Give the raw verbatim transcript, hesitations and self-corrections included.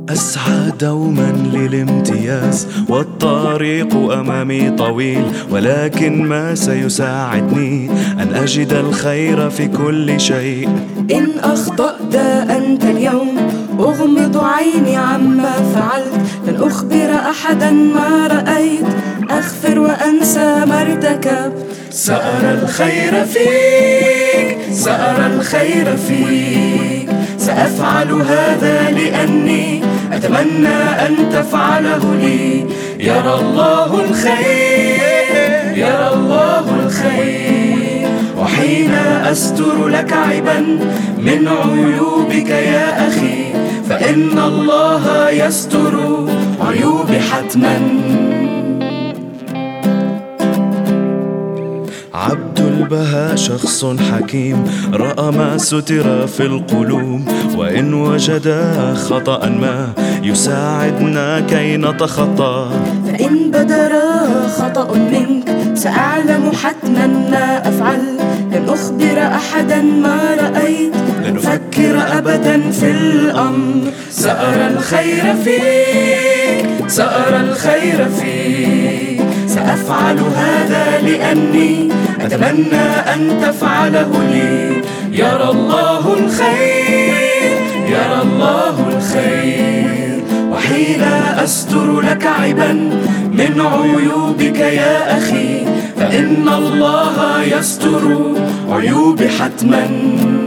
أسعى دوما للامتياز والطريق أمامي طويل، ولكن ما سيساعدني أن أجد الخير في كل شيء. إن أخطأت أنت اليوم أغمض عيني عما فعلت، لن أخبر أحدا ما رأيت، أغفر وأنسى ما ارتكبت. سأرى الخير فيك، سأرى الخير فيك، سأفعل هذا لأني أتمنى أن تفعله لي. يرى الله الخير، يرى الله الخير، وحين أستر لك عيبا من عيوبك يا أخي، فإن الله يستر عيوبي حتما. عبد البهاء شخص حكيم، رأى ما ستر في القلوب، وإن وجد خطأ ما يساعدنا كي نتخطى. فإن بدر خطأ منك سأعلم حتما ما أفعل، لن أخبر أحدا ما رأيت، لن أفكر أبدا في الأمر. سأرى الخير فيك، سأرى الخير فيك، سأفعل هذا لأني أتمنى أن تفعله لي. يرى الله الخير، يرى الله الخير، وحين أستر لك عيبا من عيوبك يا أخي، فإن الله يستر عيوبي حتما.